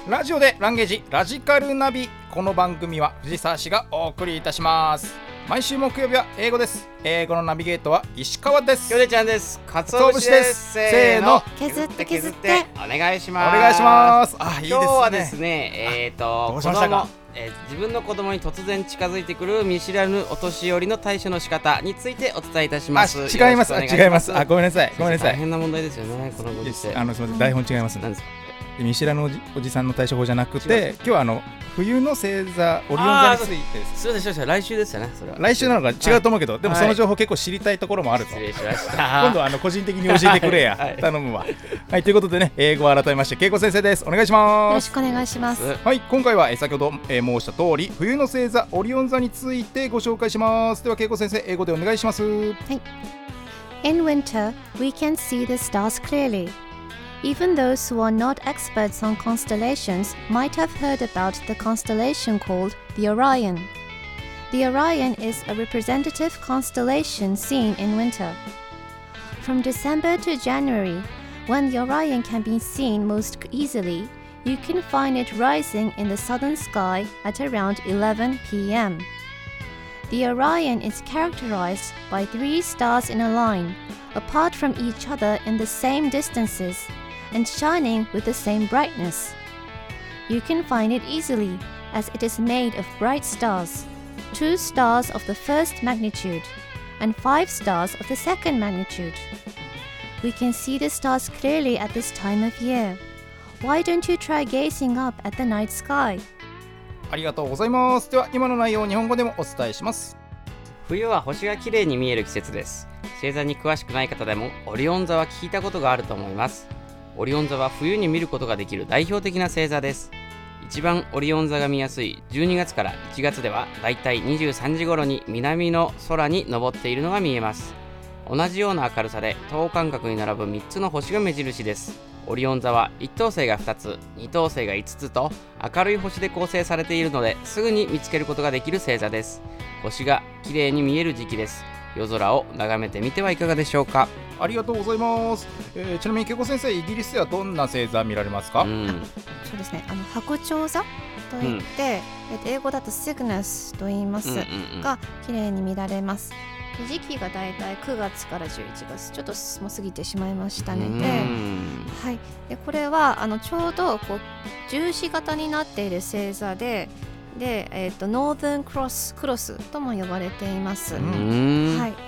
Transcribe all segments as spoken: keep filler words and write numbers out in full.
ラジオでランゲージラジカルナビ。この番組は藤沢市がお送りいたします。毎週木曜日は英語です。英語のナビゲートは石川です。 ヨネちゃんです。かつお節です。せーの、 削って削ってお願いします。 お願いします。あ、いいですね。 今日はですね、えっ、ー、とどうしましたか。 えー、自分の子供に突然近づいてくる見知らぬお年寄りの対処の仕方についてお伝えいたします。 あ、違います。違います。あ、ごめんなさい。ごめんなさい。 大変な問題ですよね、このご時世。 あのすみません、台本違います。 何ですか。 見知らぬお じ, おじさんの対処法じゃなくて、今日はあの冬の星座オリオン座についてです。 すみません、来週ですよね。それは来週なのか違うと思うけど、はい、でもその情報結構知りたいところもあると。 失礼しました。 今度はあの個人的に教えてくれや、はい、頼むわ。はい、ということでね、英語を改めまして恵子先生です。お願いします。 よろしくお願いします。 はい、今回は先ほど、えー、申した通り冬の星座オリオン座についてご紹介します。では恵子先生、英語でお願いします。はい。 In winter, we can see the stars clearly.Even those who are not experts on constellations might have heard about the constellation called the Orion. The Orion is a representative constellation seen in winter. From December to January, when the Orion can be seen most easily, you can find it rising in the southern sky at around eleven p.m. The Orion is characterized by three stars in a line, apart from each other in the same distances,and shining with the same brightness. You can find it easily as it is made of bright stars, two stars of the first magnitude and five stars of the second magnitude. We can see the stars clearly at this time of year. Why don't you try gazing up at the night sky? ありがとうございます。では今の内容を日本語でもお伝えします。 冬は星が綺麗に見える季節です。星座に詳しくない方でもオリオン座は聞いたことがあると思います。オリオン座は冬に見ることができる代表的な星座です。一番オリオン座が見やすいじゅうにがつからいちがつではだいたいにじゅうさんじ頃に南の空に昇っているのが見えます。同じような明るさで等間隔に並ぶみっつの星が目印です。オリオン座はいっ等星がふたつ、に等星がいつつと明るい星で構成されているのですぐに見つけることができる星座です。星が綺麗に見える時期です。夜空を眺めてみてはいかがでしょうか。 ありがとうございます。えー、ちなみに恵子先生、イギリスではどんな星座見られますか。うん、 そうですね、あの白鳥座といって、うん、えっと、英語だとシグナスと言います、うんうんうん、が綺麗に見られます。時期がだいたいくがつからじゅういちがつ、ちょっともう過ぎてしまいましたね。で、はい、でこれはあのちょうどこう十字型になっている星座でで、えー、とノーザンクロスクロスとも呼ばれています。はい、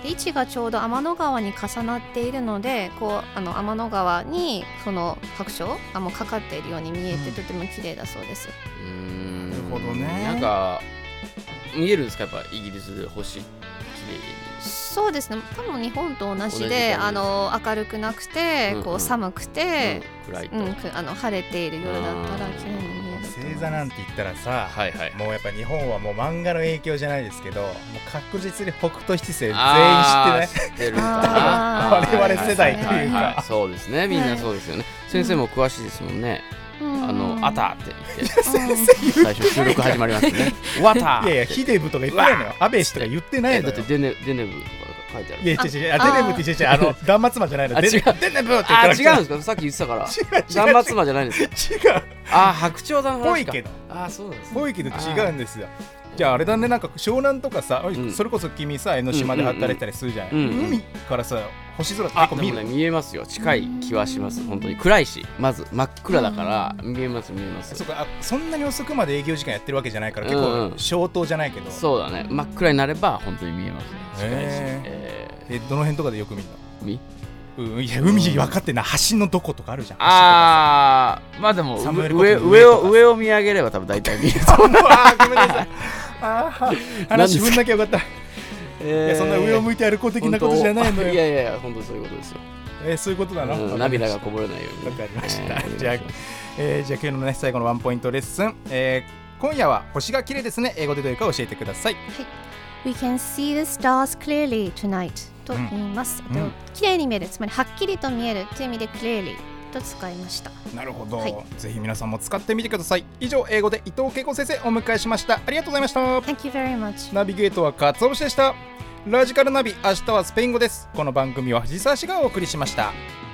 で位置がちょうど天の川に重なっているので、こうあの天の川にその白鳥がもうかかっているように見えて、とても綺麗だそうです。 うーん、なるほどね。 なんか見えるんですか、やっぱイギリスで星綺麗に。 そうですね、多分日本と同じで、あの明るくなくて、うんうん、こう寒くて、 うん、暗いと、 うん、あの晴れている夜だったら綺麗に見える。 星座なんて言ったらさ、はいはい、もうやっぱ日本はもう漫画の影響じゃないですけど、もう確実に北斗七星全員知ってない。知ってる我々世代というか、はいはい、そうですね、みんなそうですよね、はい、先生も詳しいですもんね。うん、あのあたって言って最初収録始まりますね。わた。 いやいや、ヒデブとか言ってないのよ。安倍氏とか言ってないのよ。 だってデネデネブとか書いてある。 いや違う違う、デネブって言ってあの断末魔じゃないの。 あ、違う、 デネブって言ってあ、違うんですか。さっき言ってたから。断末魔じゃないんですか。違う。あ、白鳥座の話か。 ぽいけど。 あ、そうです。 ぽいけど違うんですよ。じゃああれだね、なんか湘南とかさ、うん、それこそ君さ江ノ島で働いたりするじゃん、うんうんうん、海からさ星空って結構見る。 あ、でもね、見えますよ。近い気はします。本当に暗いし、まず真っ暗だから見えます見えます。 そっか、あ、そんなに遅くまで営業時間やってるわけじゃないから、結構消灯じゃないけど、うんうん、 そうだね、真っ暗になれば本当に見えますね。近いし、 えー、えどの辺とかでよく見るの？ 海？ うん、いや海分かってんな、橋のどことかあるじゃん。 あー、まあでも上上を上を見上げれば多分大体見える。 あー、ごめんなさい。あー、話踏んなきゃよかった。えー、いや、そんな上を向いて歩こう的なことじゃないのよ。 いやいやいや、本当そういうことですよ。 えー、そういうことなの、 うん、涙がこぼれないように。 わかりました。えー、じゃあ、えー、じゃあ今日のね最後のワンポイントレッスン、えー、今夜は星が綺麗ですね。英語でどういうか教えてください。はい。 We can see the stars clearly tonight と言います。うん、綺麗に見える、つまりはっきりと見えるという意味で clearly と使いました。 なるほど、はい、ぜひ皆さんも使ってみてください。以上、英語で伊藤恵子先生お迎えしました。ありがとうございました。 Thank you very much。 ナビゲートはかつお節でした。ラジカルナビ、明日はスペイン語です。この番組は藤沢市がお送りしました。